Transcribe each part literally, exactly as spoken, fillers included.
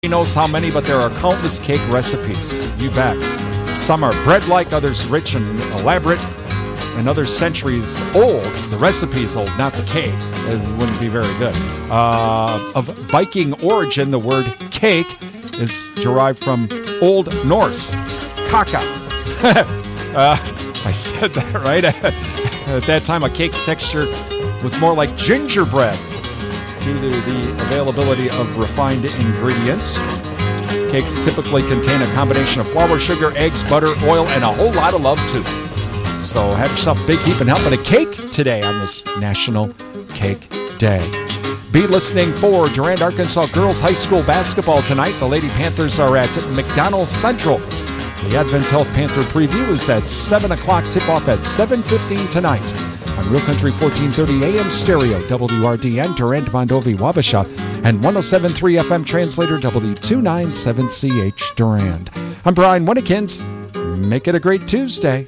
knows how many, but there are countless cake recipes. You bet. Some are bread-like, others rich and elaborate, and others centuries old. The recipe's old, not the cake. It wouldn't be very good. Uh, of Viking origin, the word cake is derived from Old Norse, kaka. uh, I said that right. At that time, a cake's texture was more like gingerbread due to the availability of refined ingredients. Cakes typically contain a combination of flour, sugar, eggs, butter, oil, and a whole lot of love, too. So have yourself a big heap and help in a cake today on this National Cake Day. Be listening for Durand, Arkansas Girls High School basketball tonight. The Lady Panthers are at McDonald Central. The Advent Health Panther preview is at seven o'clock, tip-off at seven fifteen tonight on Real Country fourteen thirty A M stereo, W R D N, Durand, Mondovi, Wabasha, and one oh seven point three F M translator, W two ninety-seven C H Durand. I'm Brian Winnikins. Make it a great Tuesday.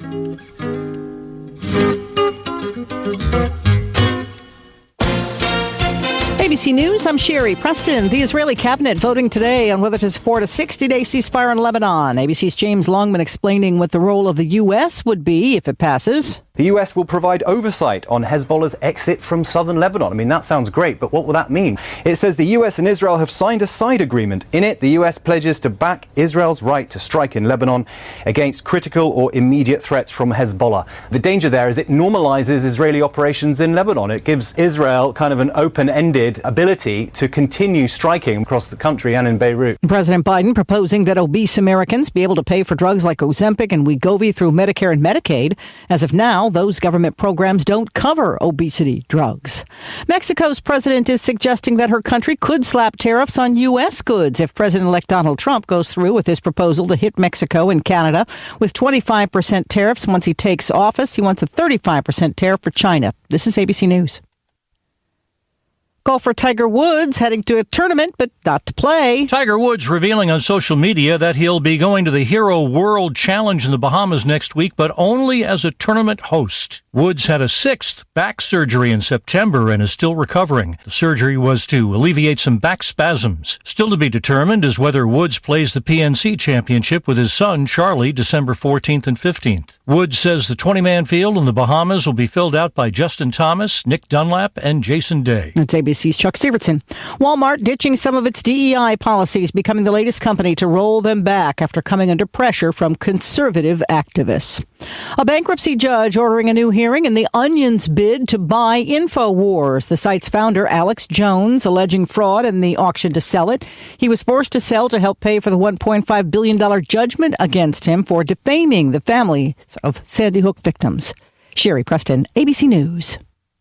A B C News, I'm Sherry Preston. The Israeli cabinet voting today on whether to support a sixty-day ceasefire in Lebanon. A B C's James Longman explaining what the role of the U S would be if it passes. The U S will provide oversight on Hezbollah's exit from southern Lebanon. I mean, that sounds great, but what will that mean? It says the U S and Israel have signed a side agreement. In it, the U S pledges to back Israel's right to strike in Lebanon against critical or immediate threats from Hezbollah. The danger there is it normalizes Israeli operations in Lebanon. It gives Israel kind of an open-ended ability to continue striking across the country and in Beirut. President Biden proposing that obese Americans be able to pay for drugs like Ozempic and Wegovy through Medicare and Medicaid. As of now, those government programs don't cover obesity drugs. Mexico's president is suggesting that her country could slap tariffs on U S goods if President-elect Donald Trump goes through with his proposal to hit Mexico and Canada with twenty-five percent tariffs once he takes office. He wants a thirty-five percent tariff for China. This is A B C News. Golfer Tiger Woods heading to a tournament, but not to play. Tiger Woods revealing on social media that he'll be going to the Hero World Challenge in the Bahamas next week, but only as a tournament host. Woods had a sixth back surgery in September and is still recovering. The surgery was to alleviate some back spasms. Still to be determined is whether Woods plays the P N C Championship with his son, Charlie, December fourteenth and fifteenth. Woods says the twenty-man field in the Bahamas will be filled out by Justin Thomas, Nick Dunlap, and Jason Day. That's A B C's Chuck Severson. Walmart ditching some of its D E I policies, becoming the latest company to roll them back after coming under pressure from conservative activists. A bankruptcy judge ordering a new hearing in the Onion's bid to buy InfoWars. The site's founder, Alex Jones, alleging fraud in the auction to sell it. He was forced to sell to help pay for the one point five billion dollars judgment against him for defaming the families of Sandy Hook victims. Sherry Preston, A B C News.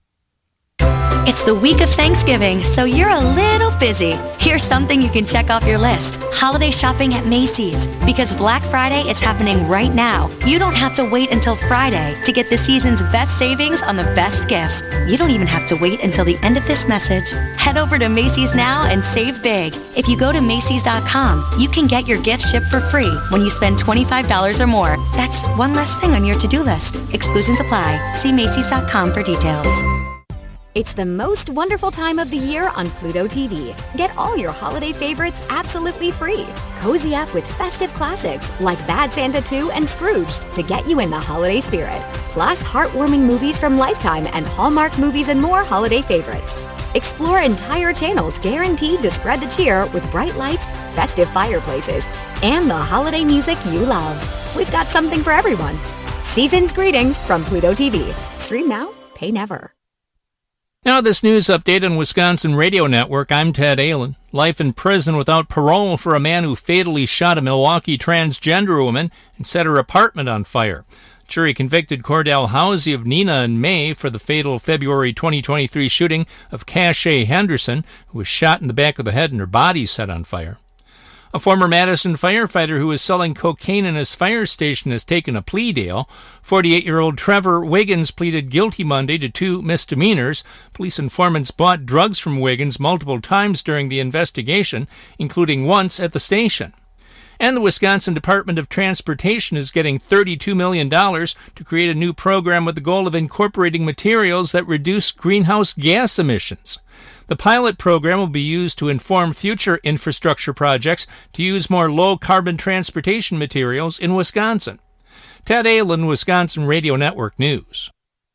It's the week of Thanksgiving, so you're a little busy. Here's something you can check off your list. Holiday shopping at Macy's. Because Black Friday is happening right now. You don't have to wait until Friday to get the season's best savings on the best gifts. You don't even have to wait until the end of this message. Head over to Macy's now and save big. If you go to Macy's dot com, you can get your gift shipped for free when you spend twenty-five dollars or more. That's one less thing on your to-do list. Exclusions apply. See Macy's dot com for details. It's the most wonderful time of the year on Pluto T V. Get all your holiday favorites absolutely free. Cozy up with festive classics like Bad Santa two and Scrooged to get you in the holiday spirit. Plus heartwarming movies from Lifetime and Hallmark Movies and more holiday favorites. Explore entire channels guaranteed to spread the cheer with bright lights, festive fireplaces, and the holiday music you love. We've got something for everyone. Season's greetings from Pluto T V. Stream now, pay never. Now this news update on Wisconsin Radio Network. I'm Ted Allen. Life in prison without parole for a man who fatally shot a Milwaukee transgender woman and set her apartment on fire. Jury convicted Cordell Housey of Neenah in May for the fatal February twenty twenty-three shooting of Cache Henderson, who was shot in the back of the head and her body set on fire. A former Madison firefighter who was selling cocaine in his fire station has taken a plea deal. forty-eight-year-old Trevor Wiggins pleaded guilty Monday to two misdemeanors. Police informants bought drugs from Wiggins multiple times during the investigation, including once at the station. And the Wisconsin Department of Transportation is getting thirty-two million dollars to create a new program with the goal of incorporating materials that reduce greenhouse gas emissions. The pilot program will be used to inform future infrastructure projects to use more low-carbon transportation materials in Wisconsin. Ted Ahlin, Wisconsin Radio Network News.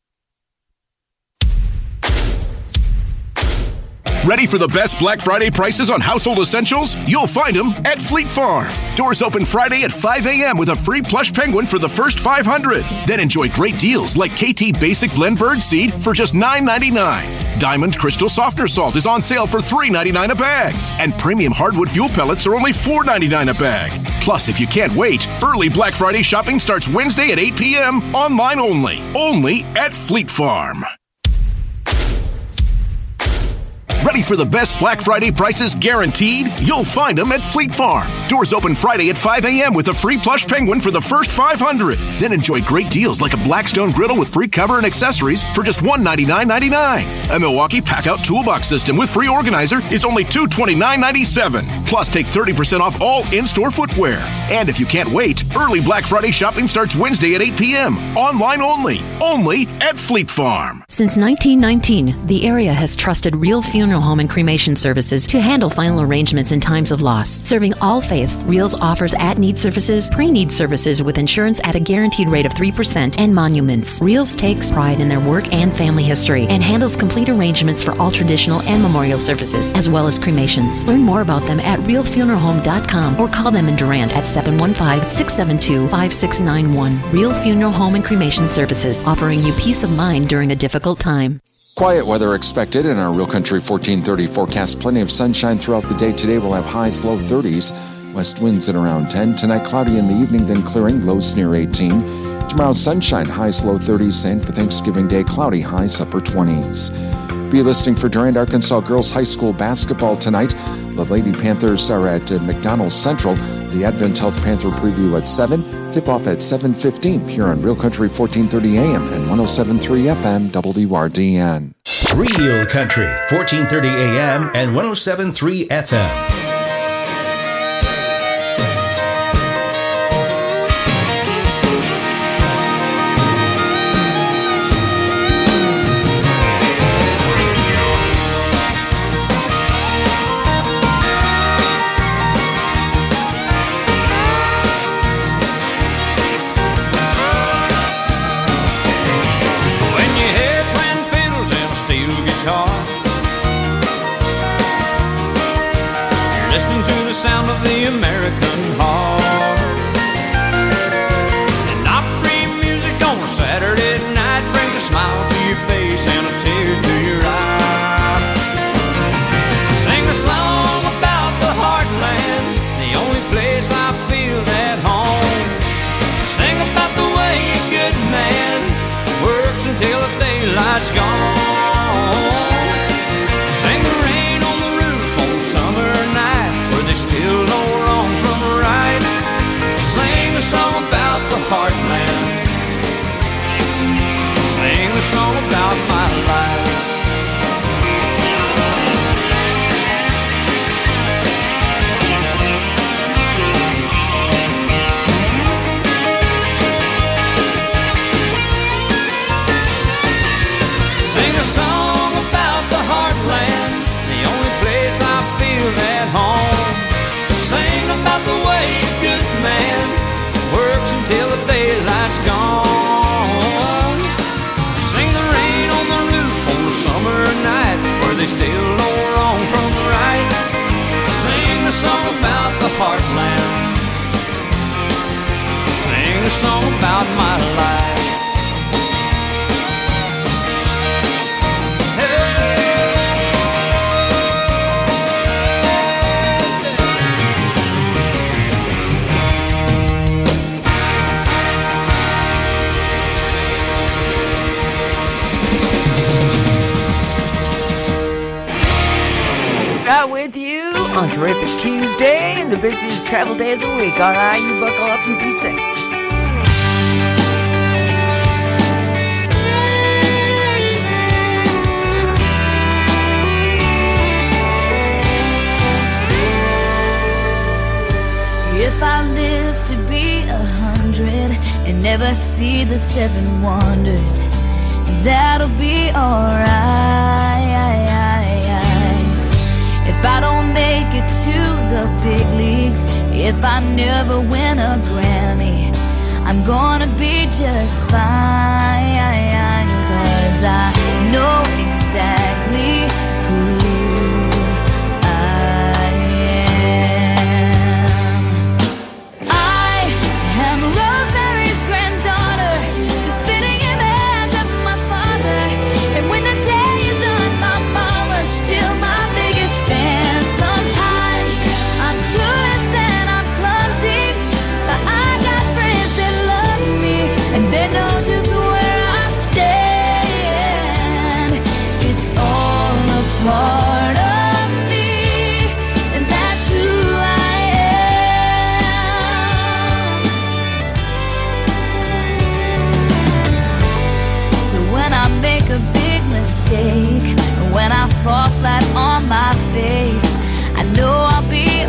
Ready for the best Black Friday prices on household essentials? You'll find them at Fleet Farm. Doors open Friday at five a.m. with a free plush penguin for the first five hundred. Then enjoy great deals like K T Basic Blend Bird Seed for just nine ninety-nine. Diamond Crystal Softener Salt is on sale for three ninety-nine a bag. And premium hardwood fuel pellets are only four ninety-nine a bag. Plus, if you can't wait, early Black Friday shopping starts Wednesday at eight p.m. online only. Only at Fleet Farm. Ready for the best Black Friday prices guaranteed? You'll find them at Fleet Farm. Doors open Friday at five a.m. with a free plush penguin for the first five hundred. Then enjoy great deals like a Blackstone griddle with free cover and accessories for just one ninety-nine ninety-nine. A Milwaukee Pack-Out Toolbox System with free organizer is only two twenty-nine ninety-seven. Plus, take thirty percent off all in-store footwear. And if you can't wait, early Black Friday shopping starts Wednesday at eight p.m. Online only. Only at Fleet Farm. Since nineteen nineteen, the area has trusted Real Funeral Home and Cremation Services to handle final arrangements in times of loss. Serving all faiths, Reals offers at-need services, pre-need services with insurance at a guaranteed rate of three percent, and monuments. Reals takes pride in their work and family history and handles complete arrangements for all traditional and memorial services, as well as cremations. Learn more about them at real funeral home dot com or call them in Durant at seven one five, six seven two, five six nine one. Real Funeral Home and Cremation Services, offering you peace of mind during a difficult time. Quiet weather expected in our Real Country fourteen thirty forecast. Plenty of sunshine throughout the day. Today we'll have highs low thirties. West winds at around ten. Tonight cloudy in the evening, then clearing, lows near eighteen. Tomorrow sunshine, highs low thirties. And for Thanksgiving Day, cloudy, highs upper twenties. Be listing for Durand, Arkansas Girls High School basketball tonight. The Lady Panthers are at uh, McDonald Central. The Advent Health Panther preview at seven. Tip-off at seven fifteen here on Real Country fourteen thirty A M and one oh seven point three F M W R D N. Real Country fourteen thirty A M and one oh seven point three F M. On Terrific Tuesday and the busiest travel day of the week. All right, you buckle up and be safe. If if I live to be a hundred and never see the seven wonders, that'll be alright. If I don't make it to the big leagues, if I never win a Grammy, I'm gonna be just fine, 'cause I know exactly who part of me, and that's who I am. So when I make a big mistake, when I fall flat on my face, I know I'll be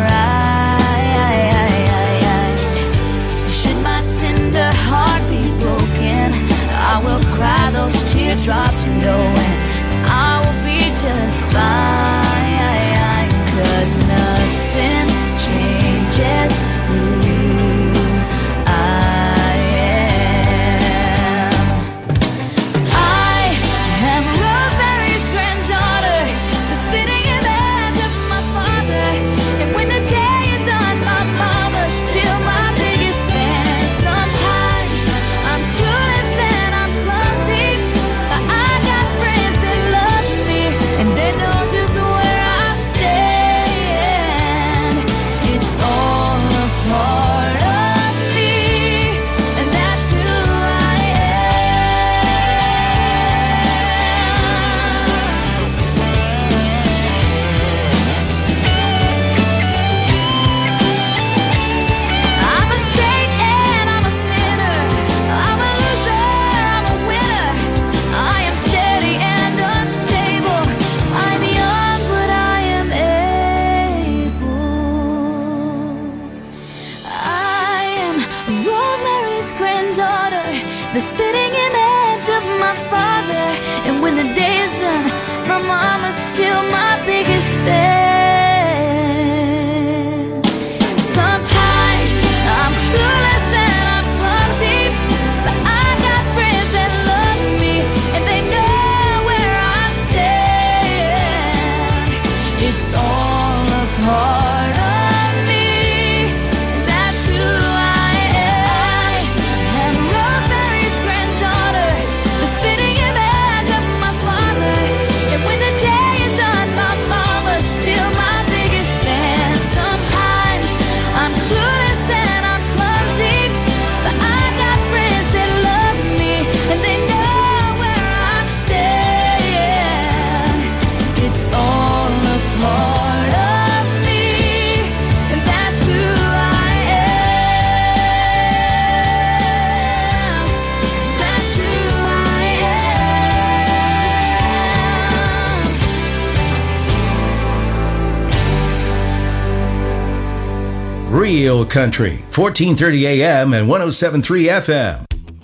alright. Should my tender heart be broken, I will cry those teardrops knowing I will be just fine, 'cause nothing changes who I am. I am Rosemary's granddaughter, the spitting image of my father, and when the day is done, my mama's still my biggest fan. Sometimes I'm clueless and I'm clumsy, but I got friends that love me, and they know just where I stand. It's all a part of me, and that's who I I'm a saint and I'm a sinner. I'm a loser, I'm a winner. I am steady and unstable. I'm young, but I am able. I am Rosemary's granddaughter, the spitting image of my father. And when the day is done, my mama's still my biggest fan. Sometimes I'm clueless and I'm clumsy, but I got friends that love me, and they know where I stand. It's all a part of me, and that's who I am. I'm Rosemary's granddaughter, the spitting image of my father. And when the day is done, my mama's still my biggest fan. Sometimes I'm clueless and I'm clumsy, but I got friends that love me, and they know where I stand. It's all a part of me, and that's who I am. That's who I am. Real Country, fourteen thirty A M and one oh seven point three F M.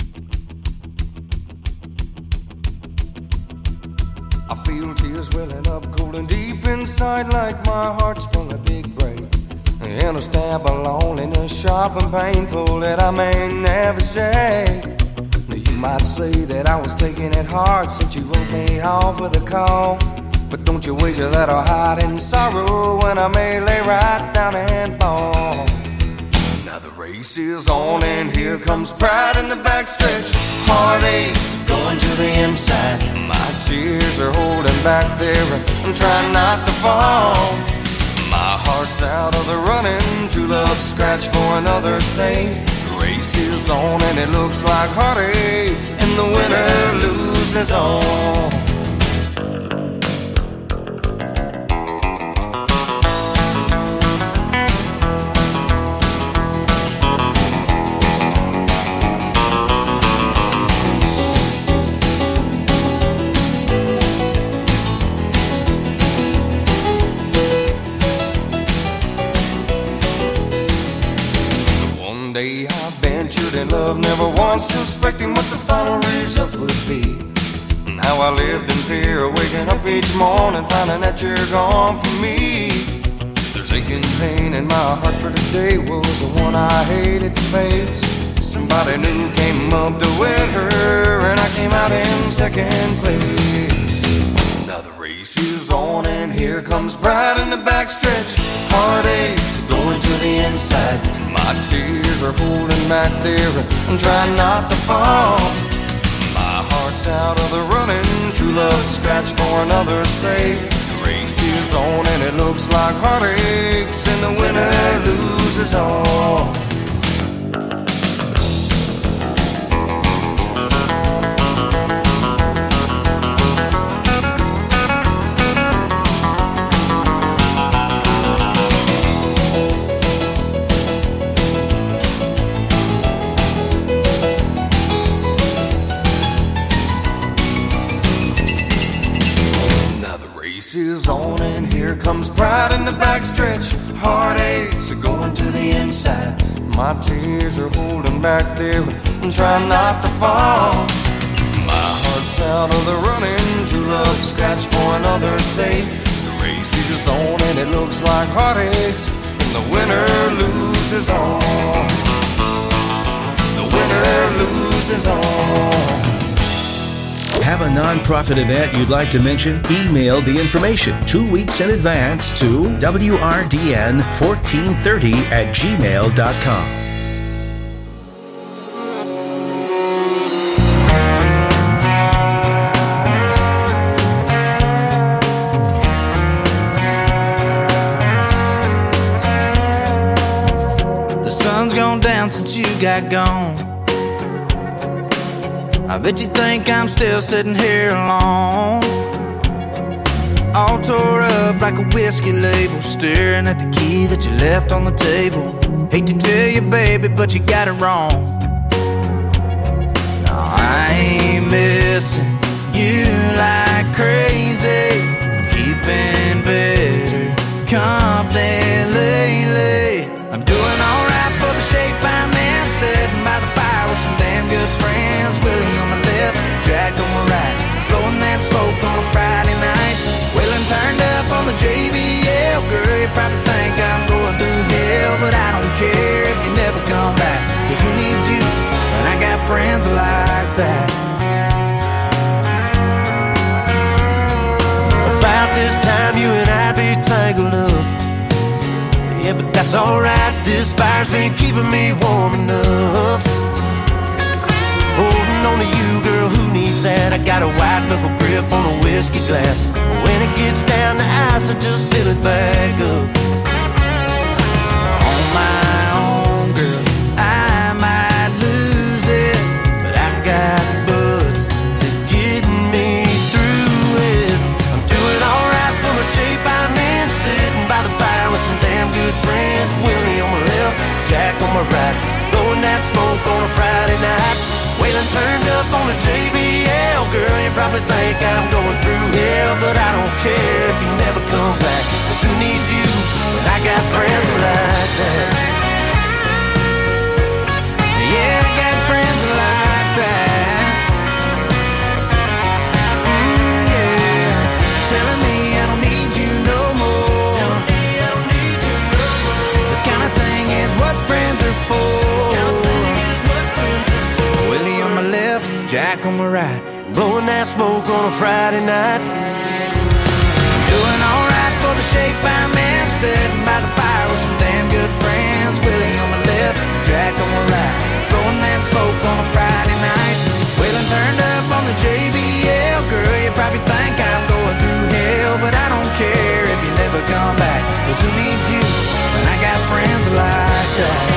I feel tears welling up cold and deep inside, like my heart sprung a big break. And a stab of loneliness sharp and painful that I may never shake. Now you might say that I was taking it hard since you wrote me off with a call, but don't you wager that I'll hide in sorrow when I may lay right down and fall. Now the race is on and here comes pride in the backstretch. Heartaches going to the inside. My tears are holding back there, I'm trying not to fall. My heart's out of the running, true love scratch for another's sake. The race is on and it looks like heartaches, and the winner loses all. in love, never once suspecting what the final result would be. And how I lived in fear, waking up each morning, finding that you're gone from me. There's aching pain in my heart for today was the one I hated to face. Somebody new came up to win her, and I came out in second place. Now the race is on, and here comes Bride in the backstretch. Heartaches going to the inside. My tears are holding back there, I'm trying not to fall. My heart's out of the running, true love scratched for another's sake. The race is on, and it looks like heartaches, and the winner loses all. Is on, and here comes Bride in the backstretch. Heartaches are going to the inside. My tears are holding back there, I'm trying not to fall. My heart's out of the running, true love scratched for another's sake. The race is on, and it looks like heartaches, and the winner loses all. The winner loses all. Have a nonprofit event you'd like to mention? Email the information two weeks in advance to W R D N fourteen thirty at gmail dot com. The sun's gone down since you got gone. I bet you think I'm still sitting here alone, all tore up like a whiskey label, staring at the key that you left on the table. Hate to tell you, baby, but you got it wrong. No, I ain't missing you like crazy, keeping better company lately. I'm doing alright for the shape I'm in, sitting by the fire with some damn good friends. Willie on my left, Jack on my right, blowing that smoke on a Friday night. Wheeling turned up on the J B L. Girl, you probably think I'm going through hell, but I don't care if you never come back, cause who needs you when I got friends like that? About this time you and I'd be tangled up. Yeah, but that's alright, this fire's been keeping me warm enough. Holding on to you, girl, who needs that? I got a white knuckle grip on a whiskey glass. When it gets down to ice, I just fill it back up. On my own, girl, I might lose it, but I got butts to get me through it. I'm doing alright for the shape I'm in, sitting by the fire with some damn good friends. Willie on my left, Jack on my right, blowing that smoke on a Friday night. Waylon turned up on the J B L. Girl, you probably think I'm going through hell, but I don't care if you never come back, cause who needs you when I got friends like that? Yeah, I got friends like that. Mm, yeah, telling me I don't need you no more. This kind of thing is what friends are for. Jack on my right, blowing that smoke on a Friday night. Doing alright for the shape I'm in, sitting by the fire with some damn good friends. Willie on my left, Jack on my right, blowing that smoke on a Friday night. Waylon turned up on the J B L. Girl, you probably think I'm going through hell, but I don't care if you never come back, cause who needs you when I got friends like that?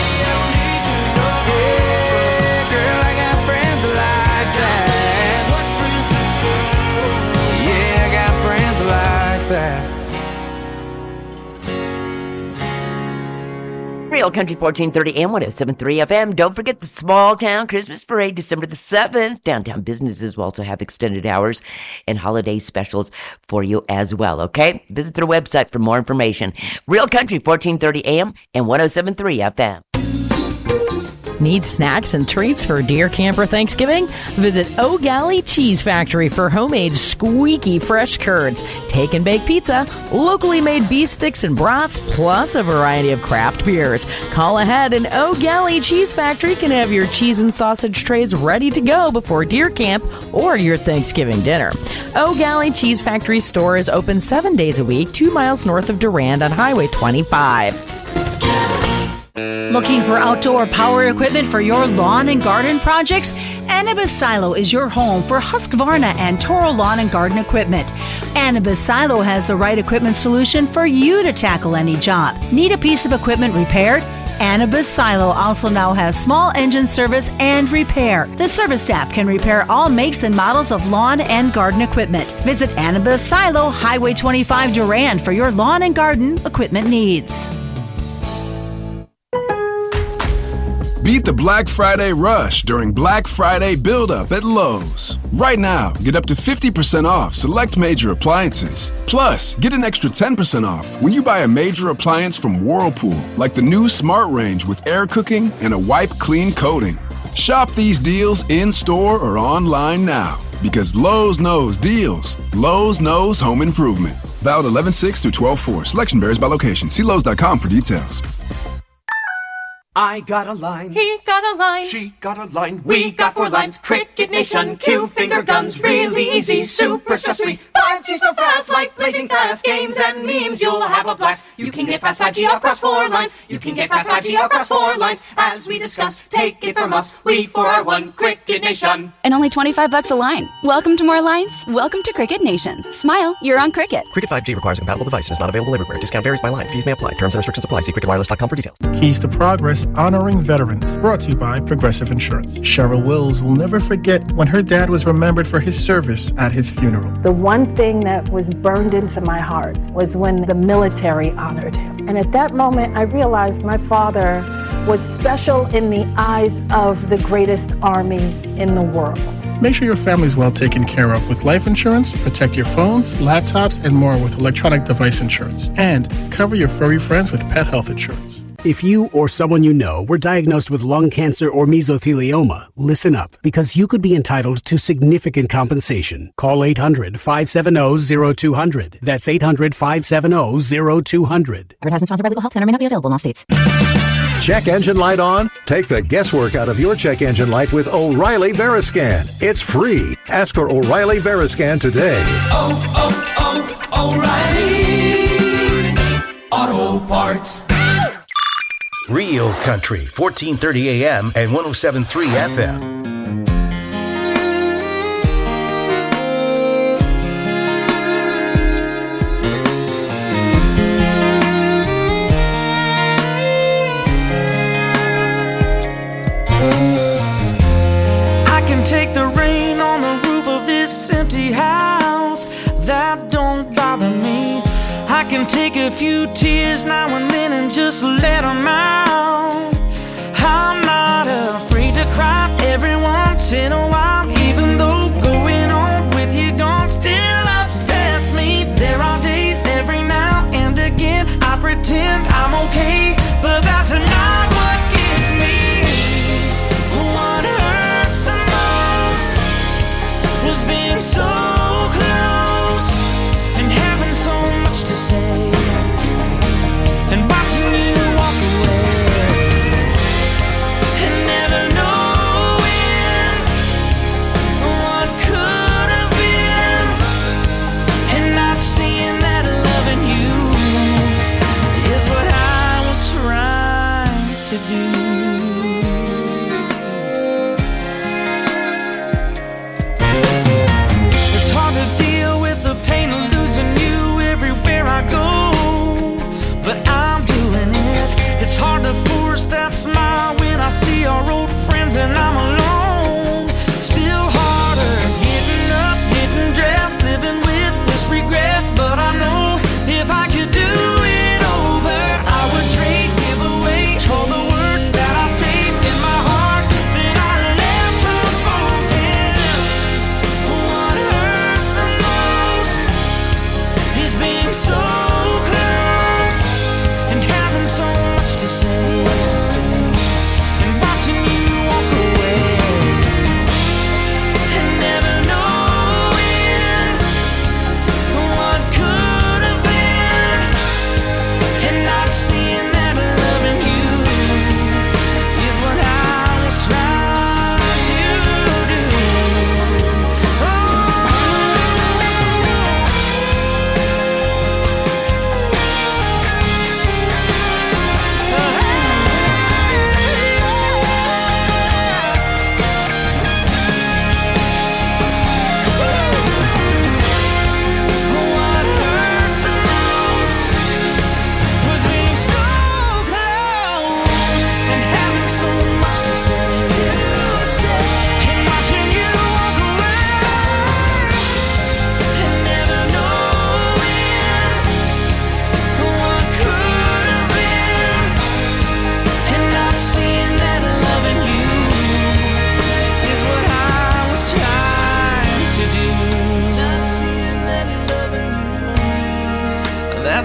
Real Country fourteen thirty A M one oh seven point three F M. Don't forget the Small Town Christmas Parade, December the seventh. Downtown businesses will also have extended hours and holiday specials for you as well, okay? Visit their website for more information. Real Country fourteen thirty A M and one oh seven point three F M. Need snacks and treats for deer camp or Thanksgiving? Visit O'Galley Cheese Factory for homemade squeaky fresh curds, take and bake pizza, locally made beef sticks and brats, plus a variety of craft beers. Call ahead and O'Galley Cheese Factory can have your cheese and sausage trays ready to go before deer camp or your Thanksgiving dinner. O'Galley Cheese Factory store is open seven days a week, two miles north of Durand on Highway twenty-five. Looking for outdoor power equipment for your lawn and garden projects? Anibis Silo is your home for Husqvarna and Toro lawn and garden equipment. Anibis Silo has the right equipment solution for you to tackle any job. Need a piece of equipment repaired? Anibis Silo also now has small engine service and repair. The service staff can repair all makes and models of lawn and garden equipment. Visit Anibis Silo, Highway twenty-five Durand for your lawn and garden equipment needs. Beat the Black Friday rush during Black Friday Build-Up at Lowe's. Right now, get up to fifty percent off select major appliances. Plus, get an extra ten percent off when you buy a major appliance from Whirlpool, like the new Smart Range with air cooking and a wipe clean coating. Shop these deals in-store or online now, because Lowe's knows deals. Lowe's knows home improvement. Valid eleven six through twelve four. Selection varies by location. See Lowe's dot com for details. I got a line. He got a line. She got a line. We got four lines. Cricket Nation. Q finger guns. Really easy. Super stress free. five G so fast. Like blazing fast. Games and memes. You'll have a blast. You can get fast five G across four lines. You can get fast five G across four lines. As we discussed, take it from us. We four are one. Cricket Nation. And only twenty-five bucks a line. Welcome to more lines. Welcome to Cricket Nation. Smile. You're on Cricket. Cricket five G requires a compatible device and is not available everywhere. Discount varies by line. Fees may apply. Terms and restrictions apply. See cricket wireless dot com for details. Keys to Progress, honoring veterans. Brought to you by Progressive Insurance. Cheryl Wills will never forget when her dad was remembered for his service at his funeral. The one thing that was burned into my heart was when the military honored him. And at that moment, I realized my father was special in the eyes of the greatest army in the world. Make sure your family's well taken care of with life insurance. Protect your phones, laptops, and more with electronic device insurance. And cover your furry friends with pet health insurance. If you or someone you know were diagnosed with lung cancer or mesothelioma, listen up, because you could be entitled to significant compensation. Call eight hundred, five seven zero, zero two zero zero. That's eight hundred, five seven zero, zero two zero zero. Advertisement sponsored by Legal Help Center. May not be available in all states. Check engine light on? Take the guesswork out of your check engine light with O'Reilly Veriscan. It's free. Ask for O'Reilly Veriscan today. Oh, oh, oh, O'Reilly Auto Parts. Real Country, fourteen thirty A M and one oh seven point three F M. I can take the rain on the roof of this empty house. That don't bother me. I can take a few tears now and then and just let them out. I'm not afraid to cry every once in a while, even though going on with you gone still upsets me. There are days every now and again I pretend I'm okay, but that's not what gets me. What hurts the most was being so close and having so much to say and watching you walk away and never knowing what could have been and not seeing that loving you is what I was trying to do. It's hard to deal with the pain of losing you everywhere I go, but I'm doing it. It's hard to force that smile when I see our old friends and I'm alone. Still harder getting up, getting dressed, living with this regret, but I know if I could do it over, I would trade, give away all the words that I saved in my heart that I left unspoken. What hurts the most is being so close and having so much to say and watching you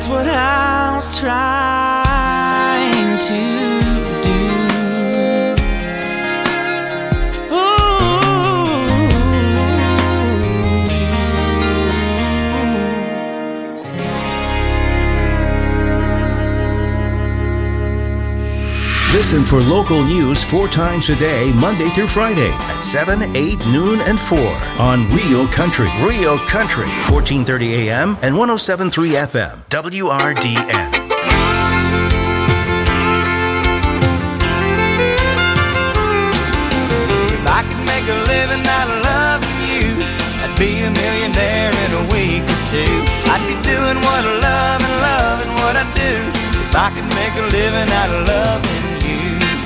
That's what I was trying to do. Listen for local news four times a day, Monday through Friday at seven, eight, noon, and four on Real Country. Real Country, fourteen thirty A M and one oh seven point three F M, W R D N. If I could make a living out of loving you, I'd be a millionaire in a week or two. I'd be doing what I love and loving what I do. If I could make a living out of loving you.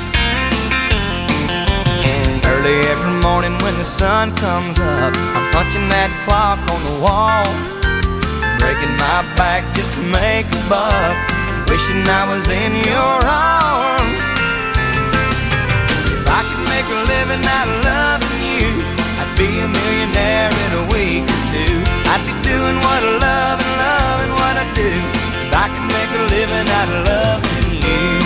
Early every morning when the sun comes up, I'm punching that clock on the wall, breaking my back just to make a buck, wishing I was in your arms. If I could make a living out of loving you, I'd be a millionaire in a week or two. I'd be doing what I love and loving what I do. If I could make a living out of loving you.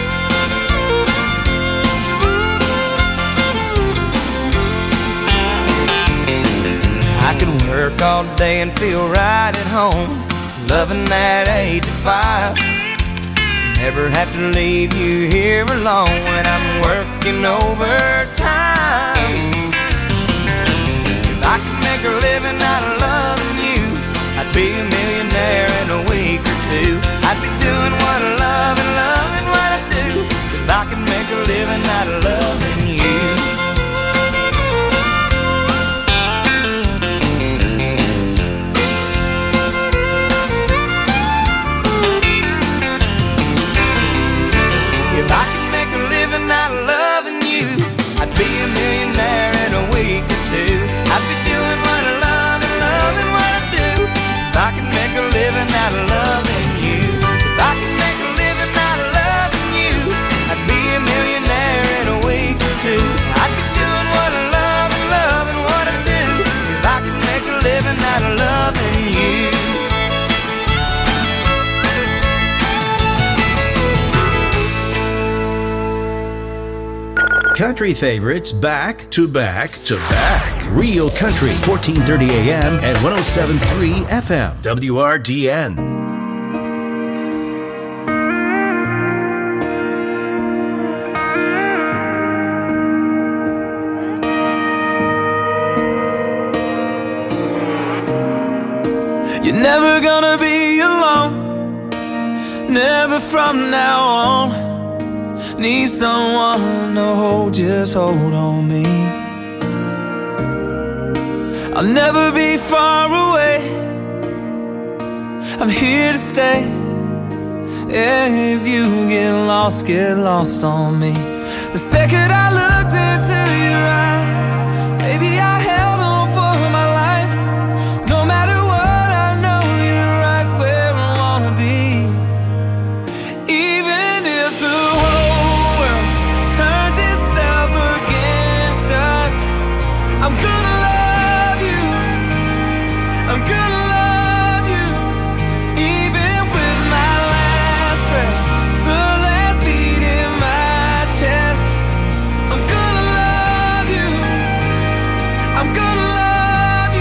I could work all day and feel right at home, loving that eight to five. Never have to leave you here alone when I'm working overtime. If I could make a living out of loving you, I'd be a millionaire in a week or two. I'd be doing what I love and loving what I do. If I could make a living out of loving you. If I could make a living out of loving you, I'd be a millionaire in a week or two. I'd be doing what I love and loving what I do. If I could make a living out of loving you. If I could make a living out of loving you, I'd be a millionaire in a week or two. I'd be doing what I love and loving what I do. If I could make a living out of loving you. Country favorites back to back to back. Real Country, fourteen thirty A M and one oh seven point three F M, W R D N. You're never gonna be alone, never from now on. Need someone to hold, just hold on me. I'll never be far away, I'm here to stay. If you get lost, get lost on me. The second I looked into your eyes, baby, I held on for my life. No matter what, I know you're right where I wanna be. Even if the whole world turns itself against us, I'm gonna love you, I'm gonna love you. Even with my last breath, the last beat in my chest, I'm gonna love you, I'm gonna love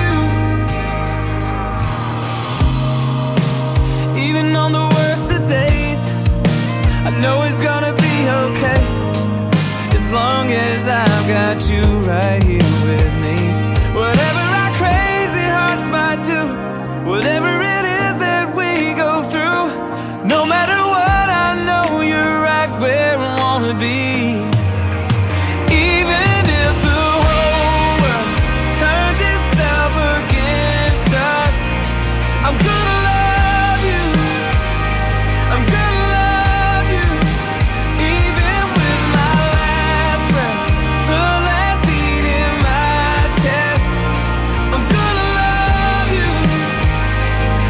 you. Even on the worst of days, I know it's gonna be okay, as long as I've got you right here with me. Whatever our crazy hearts might do, whatever it is that we go through, no matter what, I know you're right where I wanna be. Even if the whole world turns itself against us, I'm gonna love you, I'm gonna love you. Even with my last breath, the last beat in my chest, I'm gonna love you,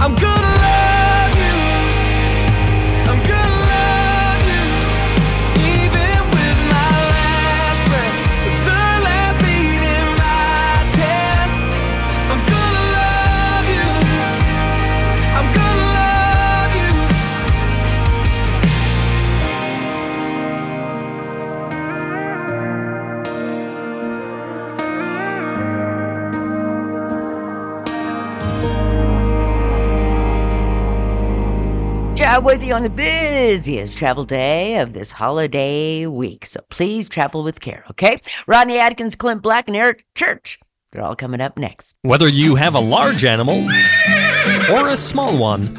I'm gonna love you. I'm gonna love you. Even with my last breath, the last beat in my chest. I'm gonna love you. I'm gonna love you. Chad with you on the busiest travel day of this holiday week. So please travel with care, okay? Rodney Atkins, Clint Black, and Eric Church. They're all coming up next. Whether you have a large animal or a small one,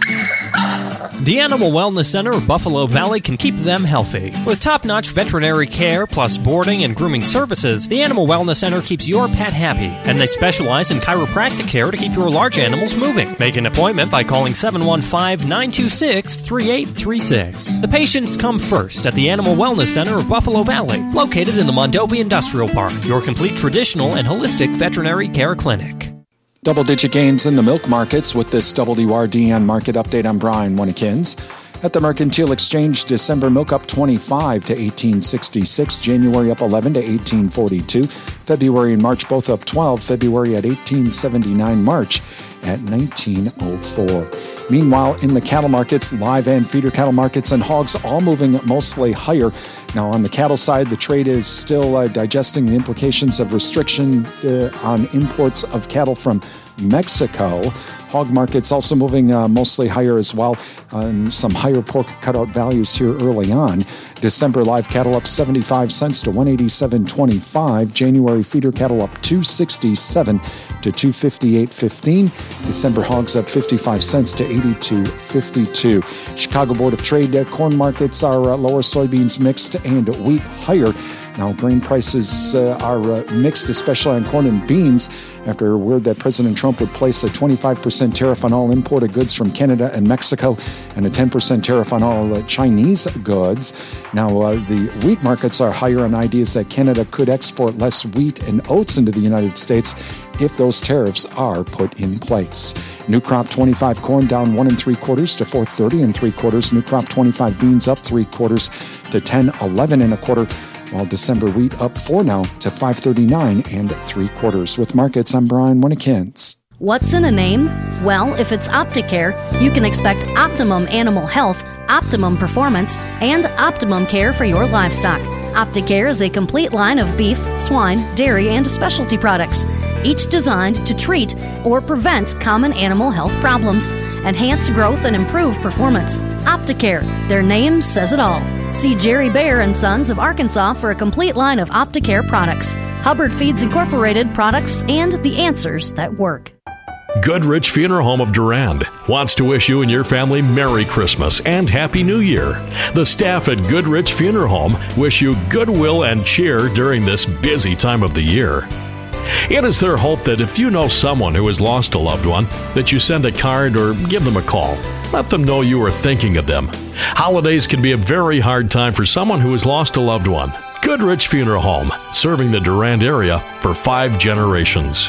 the Animal Wellness Center of Buffalo Valley can keep them healthy. With top-notch veterinary care plus boarding and grooming services, the Animal Wellness Center keeps your pet happy, and they specialize in chiropractic care to keep your large animals moving. Make an appointment by calling seven one five, nine two six, three eight three six. The patients come first at the Animal Wellness Center of Buffalo Valley, located in the Mondovi Industrial Park, your complete traditional and holistic veterinary care clinic. Double-digit gains in the milk markets with this W R D N market update. I'm Brian Winnikins. At the Mercantile Exchange, December milk up twenty-five to eighteen sixty-six, January up eleven to eighteen forty-two, February and March both up twelve, February at eighteen seventy-nine, March at nineteen oh four. Meanwhile, in the cattle markets, live and feeder cattle markets and hogs all moving mostly higher. Now, on the cattle side, the trade is still uh, digesting the implications of restriction uh, on imports of cattle from Mexico. Hog markets also moving uh, mostly higher as well, and some higher pork cutout values here early on. December live cattle up seventy-five cents to one eighty-seven twenty-five. January feeder cattle up two sixty-seven to two fifty-eight fifteen. December hogs up fifty-five cents to eighty-two fifty-two. Chicago Board of Trade uh, corn markets are uh, lower, soybeans mixed, and wheat higher. Now, grain prices uh, are uh, mixed, especially on corn and beans, after word that President Trump would place a twenty-five percent tariff on all imported goods from Canada and Mexico and a ten percent tariff on all uh, Chinese goods. Now, uh, the wheat markets are higher on ideas that Canada could export less wheat and oats into the United States if those tariffs are put in place. New crop twenty-five corn down one and three quarters to four thirty and three quarters. New crop twenty-five beans up three quarters to ten eleven and a quarter. While December wheat up four now to five thirty-nine and three quarters. With markets, I'm Brian Winnikins. What's in a name? Well, if it's Opticare, you can expect optimum animal health, optimum performance, and optimum care for your livestock. Opticare is a complete line of beef, swine, dairy, and specialty products, each designed to treat or prevent common animal health problems, enhance growth, and improve performance. Opticare, their name says it all. See Jerry Bayer and Sons of Arkansas for a complete line of Opticare products, Hubbard Feeds Incorporated products, and the answers that work. Goodrich Funeral Home of Durand wants to wish you and your family Merry Christmas and Happy New Year. The staff at Goodrich Funeral Home wish you goodwill and cheer during this busy time of the year. It is their hope that if you know someone who has lost a loved one, that you send a card or give them a call. Let them know you are thinking of them. Holidays can be a very hard time for someone who has lost a loved one. Goodrich Funeral Home, serving the Durand area for five generations.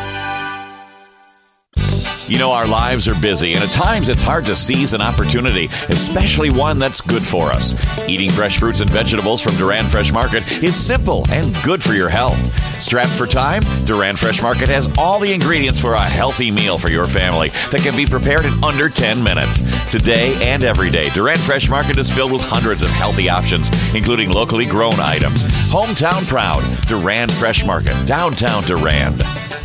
You know, our lives are busy, and at times it's hard to seize an opportunity, especially one that's good for us. Eating fresh fruits and vegetables from Durand Fresh Market is simple and good for your health. Strapped for time? Durand Fresh Market has all the ingredients for a healthy meal for your family that can be prepared in under ten minutes. Today and every day, Durand Fresh Market is filled with hundreds of healthy options, including locally grown items. Hometown proud, Durand Fresh Market, downtown Durand.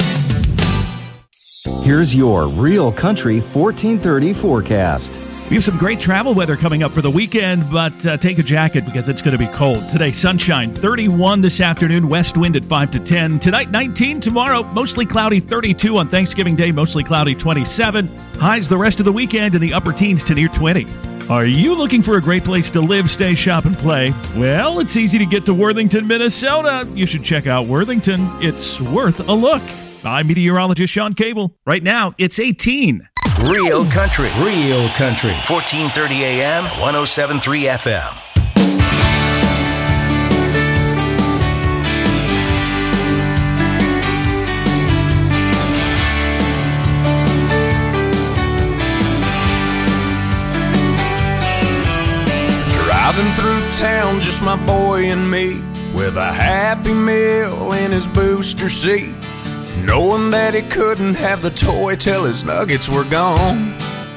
Here's your Real Country fourteen thirty forecast. We have some great travel weather coming up for the weekend, but uh, take a jacket because it's going to be cold. Today, sunshine, thirty-one this afternoon, west wind at five to ten. Tonight, nineteen. Tomorrow, mostly cloudy, thirty-two. On Thanksgiving Day, mostly cloudy, twenty-seven. Highs the rest of the weekend in the upper teens to near twenty. Are you looking for a great place to live, stay, shop, and play? Well, it's easy to get to Worthington, Minnesota. You should check out Worthington. It's worth a look. I'm meteorologist Sean Cable. Right now, it's eighteen. Real Country. Real Country. fourteen thirty A M, one oh seven point three F M. driving through town, just my boy and me, with a Happy Meal in his booster seat, knowing that he couldn't have the toy till his nuggets were gone.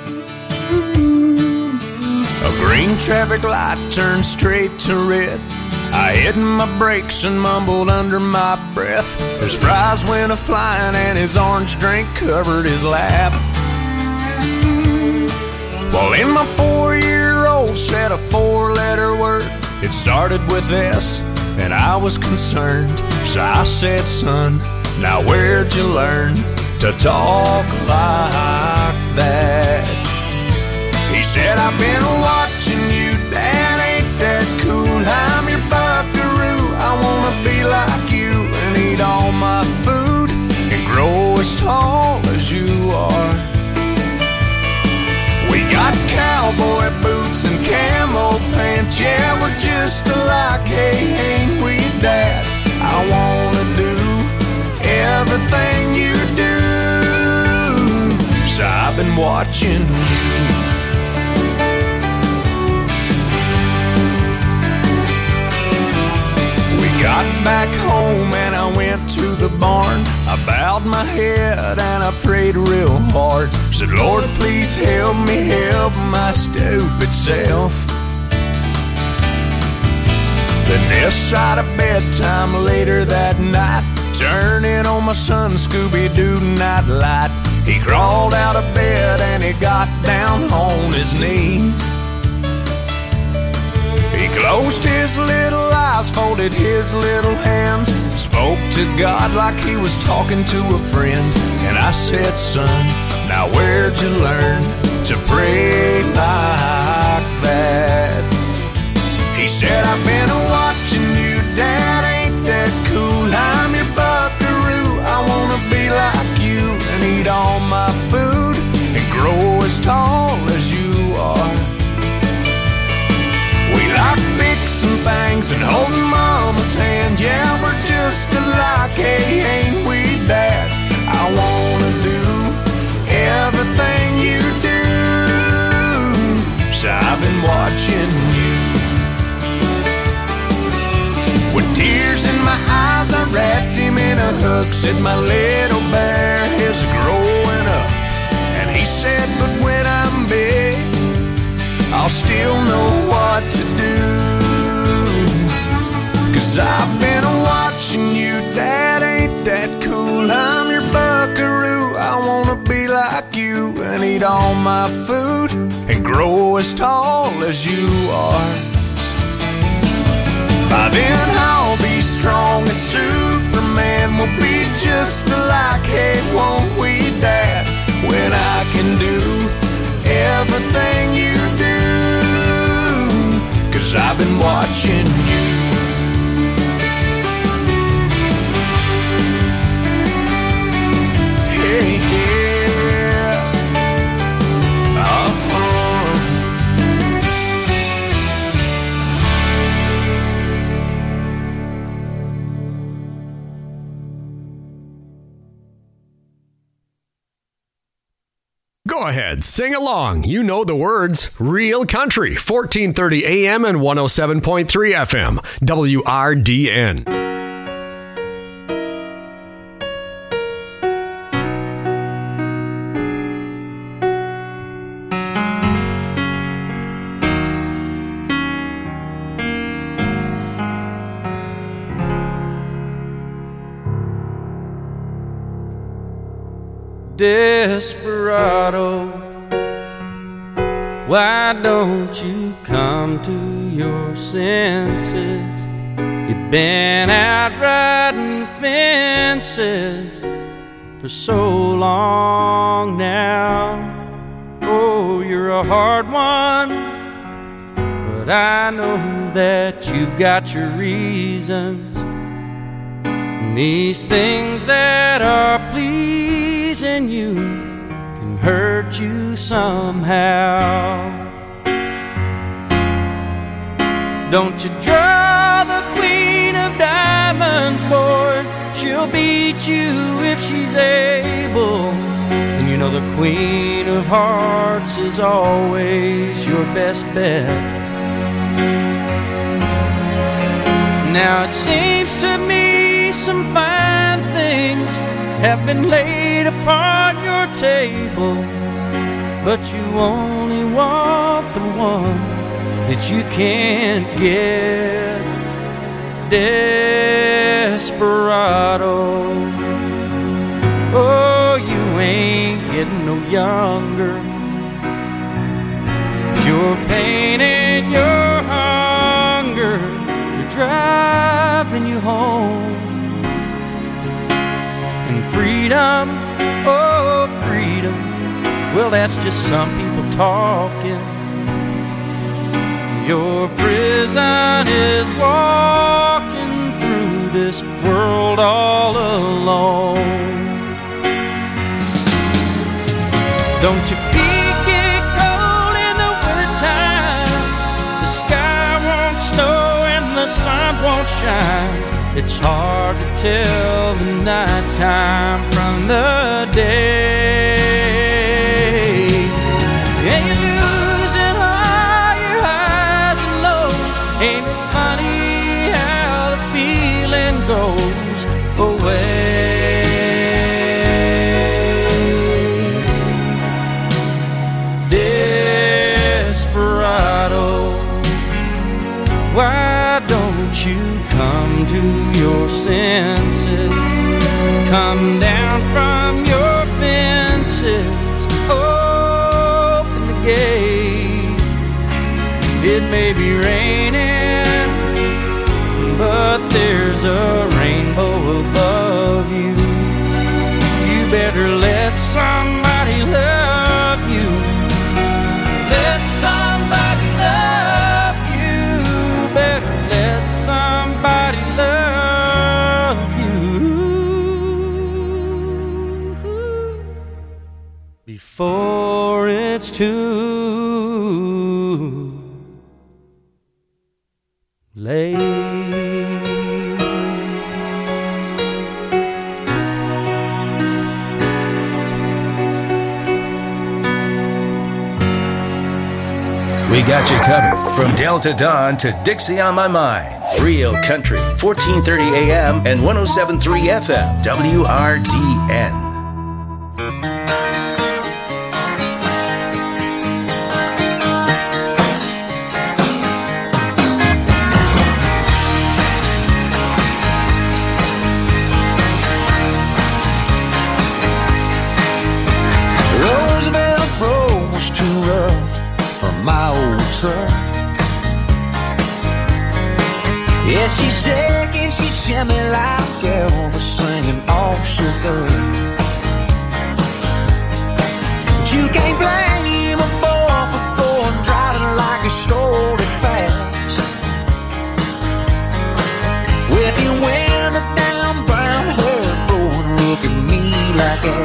A green traffic light turned straight to red. I hit my brakes and mumbled under my breath. His fries went a-flying and his orange drink covered his lap. Well, in my four-year-old said a four-letter word. It started with S, and I was concerned. So I said, son, now where'd you learn to talk like that? He said, I've been watching you, Dad, ain't that cool? I'm your buckaroo, I wanna be like you and eat all my food and grow as tall as you are. We got cowboy boots and camo pants, yeah, we're just alike, hey, ain't we, Dad? I wanna do everything you do, so I've been watching you. Got back home and I went to the barn. I bowed my head and I prayed real hard. Said, Lord, please help me help my stupid self. Then this side of bedtime later that night, turning on my son Scooby-Doo nightlight. He crawled out of bed and he got down on his knees. He closed his little eyes, folded his little hands, spoke to God like he was talking to a friend. And I said, son, now where'd you learn to pray like that? He said, I've been watching you, Dad, ain't that cool? I'm your buckaroo, I wanna be like you and eat all my food and grow as tall as you are. We like fixing things and holding Mama's hand. Yeah, we're just alike, hey, ain't we, Dad? I wanna do everything you do, so I've been watching you. With tears in my eyes, I wrapped him in a hug. Said, my little bear is growing up. And he said, but when I'm big, I'll still know what to do. Cause I've been watching you, Dad, ain't that cool? I'm your buckaroo, I wanna be like you and eat all my food and grow as tall as you are. By then I'll be strong as Superman, we'll be just alike, hey, won't we, Dad? When I can do everything you do, cause I've been watching you. Hey, yeah. Uh-huh. Go ahead, sing along. You know the words. Real Country, fourteen thirty A M and one oh seven point three F M, W R D N. Desperado, why don't you come to your senses? You've been out riding fences for so long now. Oh, you're a hard one, but I know that you've got your reasons. And these things that are pleasing you can hurt you somehow. Don't you draw the queen of diamonds, boy. She'll beat you if she's able. And you know the queen of hearts is always your best bet. Now it seems to me some fine things have been laid upon your table, but you only want the ones that you can't get. Desperado, oh, you ain't getting no younger. Your pain and your hunger are driving you home. And freedom, oh freedom, well that's just some people talking. Your prison is walking through this world all alone. Don't you feet get cold in the wintertime? The sky won't snow and the sun won't shine. It's hard to tell the nighttime from the day. And you're losing all your highs and lows. Ain't it funny how the feeling goes away? Desperado, why don't you come to your senses? Come down from your fences. Open the gate. It may be raining, but there's a rainbow above you. You better let somebody love you. Let somebody love you. Better let somebody love you before it's too late. We got you covered from Delta Dawn to Dixie on My Mind. Real Country, fourteen thirty A M and one oh seven point three F M, W R D N. Roosevelt Road was too rough for my old truck. Yeah, she's shaking, she's shimmy like Elvis singing all shook up. But you can't blame a boy for going driving like he stole it fast. With your window down, brown hair blowing, look at me like that.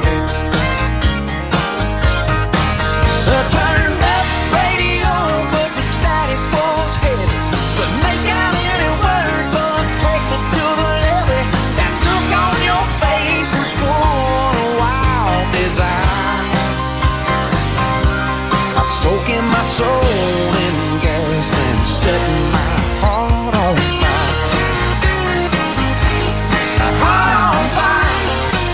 Turned up radio, but the static was heavy. But make out any words, but take me to the levee. That look on your face was full of wild desire. I soak in my soul in gas and setting my heart on fire. A heart on fire.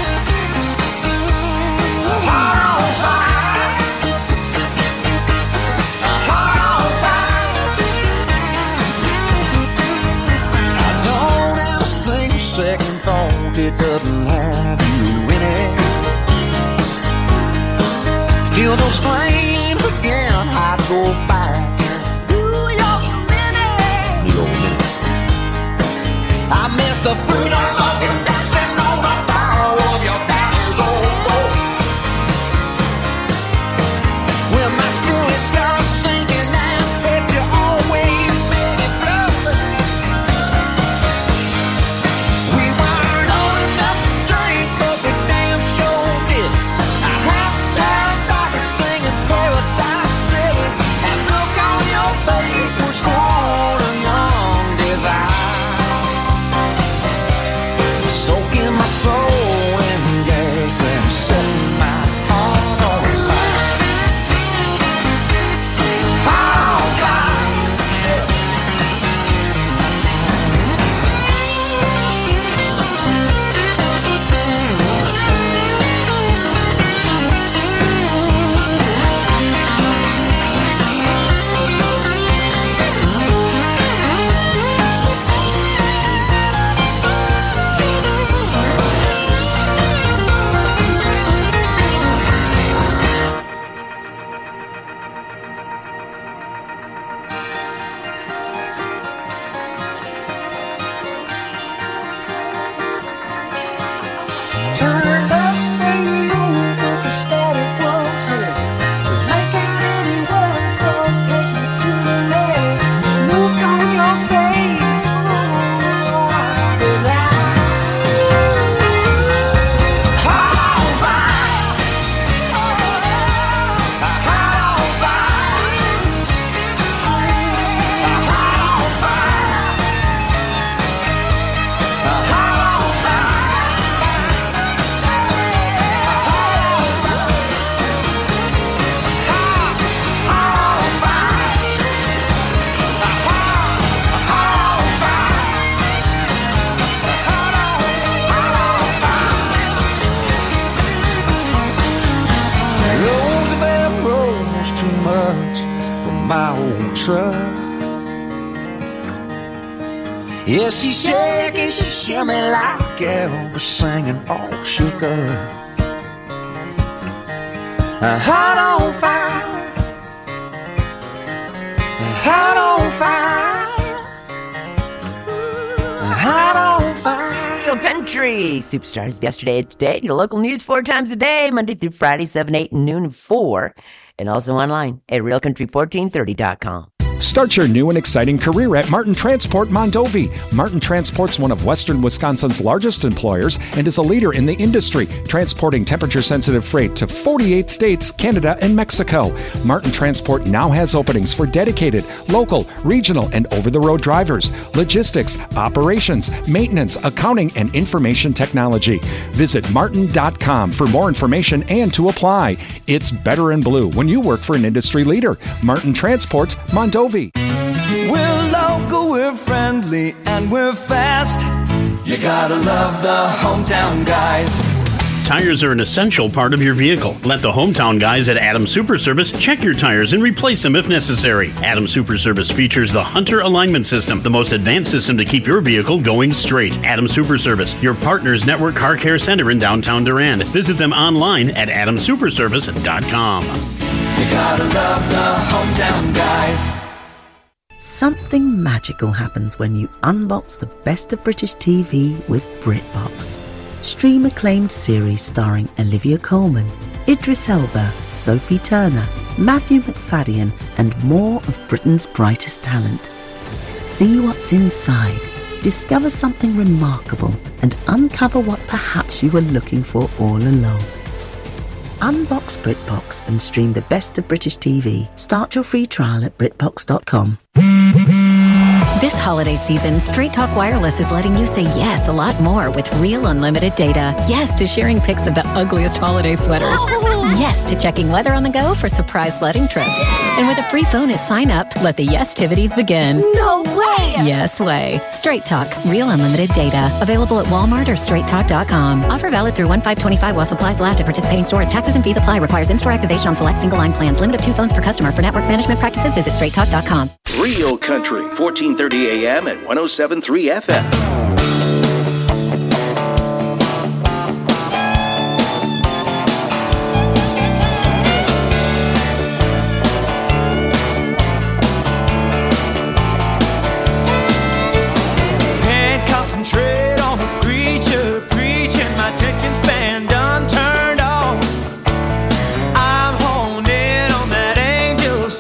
A heart on fire. A heart on fire. I don't have a single second thought it doesn't have you in it. Feel those flames again, I'd go back. New York minute. New York minute. I miss the freedom of your dancing on the barrel of your daddy's old boat. When my spirit starts sinking down, bet you always make it flow. We weren't old enough to drink, but we damn sure did. I have time doctor singing much for my old truck. Yeah, she's shaking, she's shimmy like Elvis singing, all shook up. Heart on fire, heart on fire, heart on fire. Real Country Superstars yesterday and today. Your local news four times a day, Monday through Friday, seven, eight, and noon, and four. And also online at real country fourteen thirty dot com. Start your new and exciting career at Martin Transport Mondovi. Martin Transport's one of Western Wisconsin's largest employers and is a leader in the industry, transporting temperature-sensitive freight to forty-eight states, Canada, and Mexico. Martin Transport now has openings for dedicated, local, regional, and over-the-road drivers, logistics, operations, maintenance, accounting, and information technology. Visit martin dot com for more information and to apply. It's better in blue when you work for an industry leader. Martin Transport Mondovi. We're local, we're friendly, and we're fast. You gotta love the hometown guys. Tires are an essential part of your vehicle. Let the hometown guys at Adams Super Service check your tires and replace them if necessary. Adams Super Service features the Hunter Alignment System, the most advanced system to keep your vehicle going straight. Adams Super Service, your partner's network car care center in downtown Durand. Visit them online at adams super service dot com. You gotta love the hometown guys. Something magical happens when you unbox the best of British T V with BritBox. Stream acclaimed series starring Olivia Colman, Idris Elba, Sophie Turner, Matthew McFadden, and more of Britain's brightest talent. See what's inside, discover something remarkable, and uncover what perhaps you were looking for all along. Unbox BritBox and stream the best of British T V. Start your free trial at britbox dot com. This holiday season, Straight Talk Wireless is letting you say yes a lot more with real unlimited data. Yes to sharing pics of the ugliest holiday sweaters. Oh. Yes to checking weather on the go for surprise sledding trips. Yeah. And with a free phone at sign up, let the yes-tivities begin. No way! Yes way. Straight Talk, real unlimited data. Available at Walmart or straight talk dot com. Offer valid through one five twenty-five while supplies last at participating stores. Taxes and fees apply. Requires in-store activation on select single-line plans. Limit of two phones per customer. For network management practices, visit straight talk dot com. Real Country, fourteen thirty A M and one oh seven point three F M.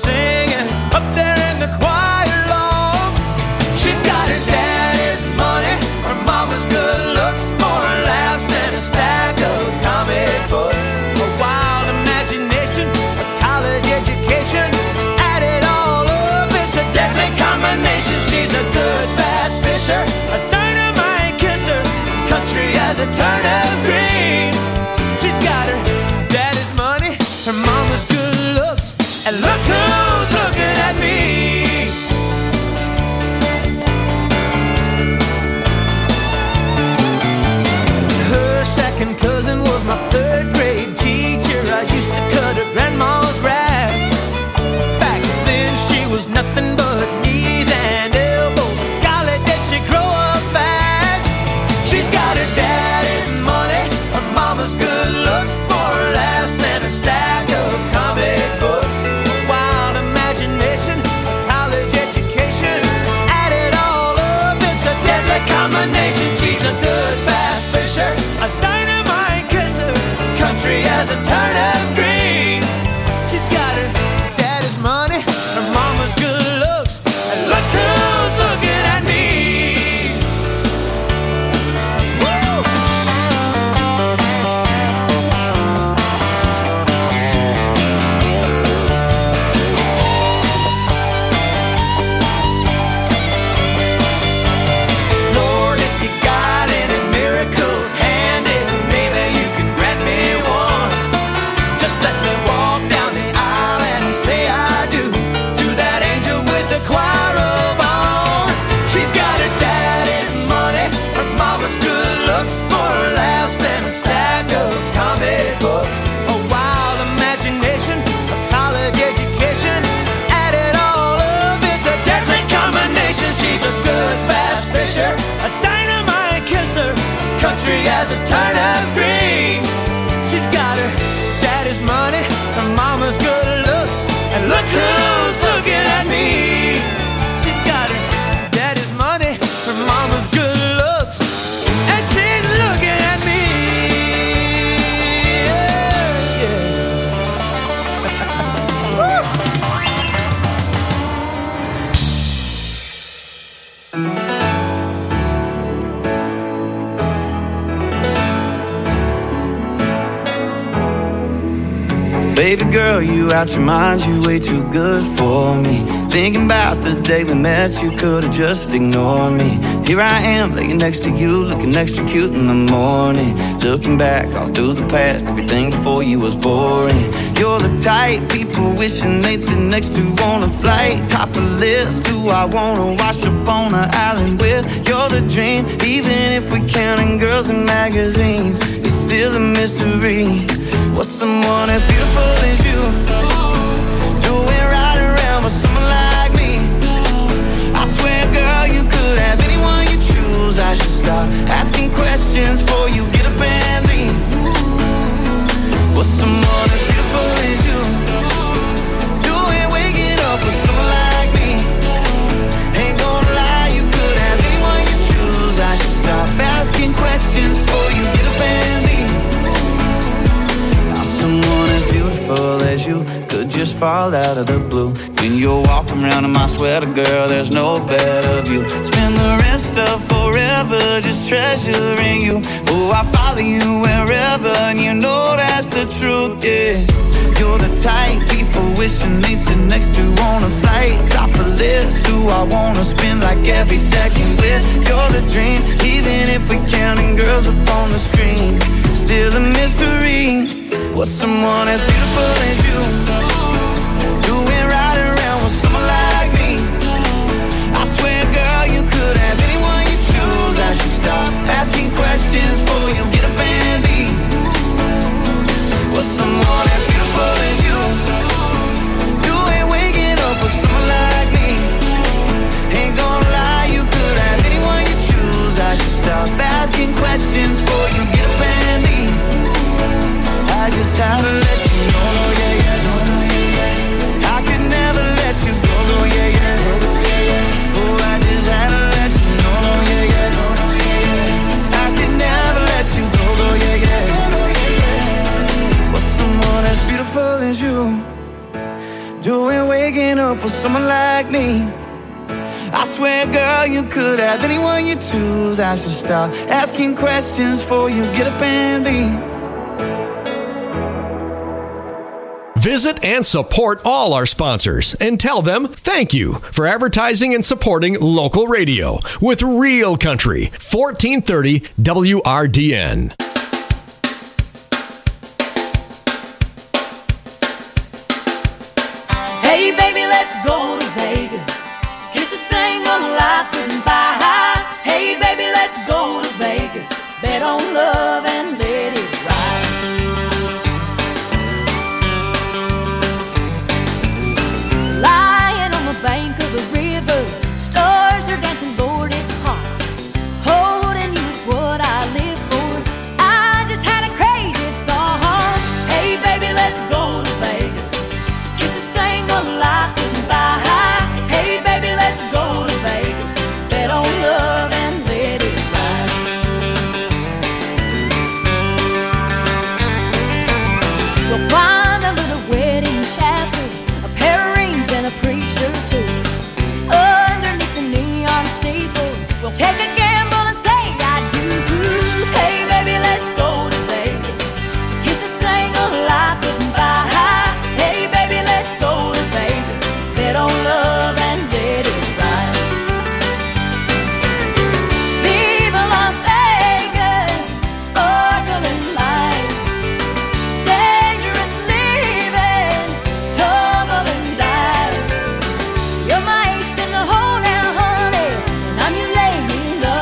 She's got her daddy's money look who's looking at me. She's got her daddy's money, her mama's good looks, and she's looking at me. Yeah, Baby girl, you out your mind, you way too good for me. Thinking about the day we met, you could've just ignored me. Here I am, laying next to you, looking extra cute in the morning. Looking back all through the past, everything before you was boring. You're the type people wishing they'd sit next to on a flight. Top of the list, who I wanna wash up on an island with. You're the dream, even if we're counting girls in magazines, it's still a mystery. What's someone as beautiful as you doing right around with someone like me? I swear, girl, you could have anyone you choose. I should stop asking questions before you get up and leave. What's someone as beautiful as you doing waking up with someone like me? Ain't gonna lie, you could have anyone you choose. I should stop asking questions before you get up and leave. Someone as beautiful as you could just fall out of the blue. When you're walking around in my sweater, girl, there's no better view. Spend the rest of forever just treasuring you. Oh, I follow you wherever, and you know that's the truth, yeah. You're the type people wishing they'd sit next to on a flight. Top of the list, who I wanna spend like every second with. You're the dream, even if we're counting girls up on the screen, still a mystery. What's someone as beautiful as you doing right around with someone like me? I swear, girl, you could have anyone you choose. I should stop asking questions before you get up and leave. What's someone as beautiful as you doing waking up with someone like me? Ain't gonna lie, you could have anyone you choose. I should stop asking questions before you get up and leave. I just had to let you know, no, yeah, yeah, no, no, yeah, yeah. I could never let you go, no, yeah, yeah. Oh, I just had to let you know, no, yeah, yeah, no, no, yeah, yeah. I could never let you go, no, yeah, yeah. What's someone as beautiful as you doing waking up with someone like me? I swear, girl, you could have anyone you choose. I should stop asking questions before you get up and leave. Visit and support all our sponsors and tell them thank you for advertising and supporting local radio with Real Country, fourteen thirty W R D N. Hey baby, let's go to Vegas. Kiss a single life goodbye. Hey baby, let's go to Vegas. Bet on love and let it ride. Lying on the bank of the river, stars are dancing, Lord, it's hot. Holding you is what I live for. I just had a crazy thought. Hey baby, let's go to Vegas. Kiss a single life goodbye. Hey baby, let's go to Vegas. Bet on love and let it ride. We'll find a little wedding chapel, a pair of rings and a preacher too. Underneath the neon steeple, we'll take a gamble and say I do. Hey baby, let's go to Vegas. Kiss a single life goodbye. Hey baby, let's go to Vegas. Bet on love and let it ride. Viva Las Vegas, sparkling lights, dangerous living, tumbling dice. You're my ace in the hole now, honey, and I'm your lady love.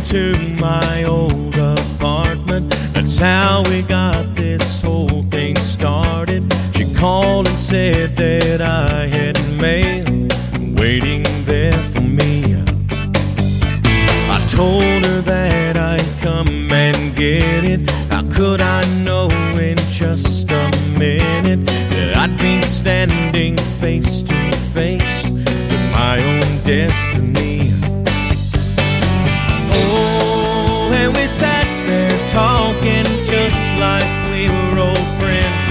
to my old apartment. That's how we got this whole thing started. She called and said that I had mail waiting there for me. I told her that I'd come and get it. How could I know in just a minute that I'd be standing face to face with my own destiny? Oh, and we sat there talking just like we were old friends.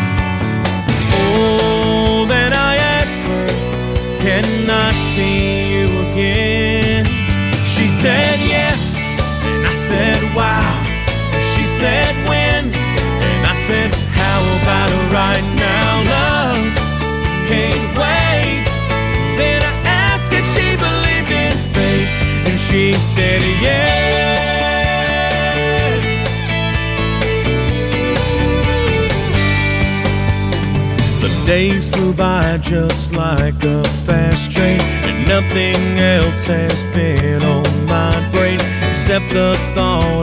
Oh, then I asked her, can I see you again? She said yes, and I said wow. She said when, and I said how about right now? Love can't wait. Then I asked if she believed in fate, and she said yes. The days flew by just like a fast train, and nothing else has been on my brain except the thought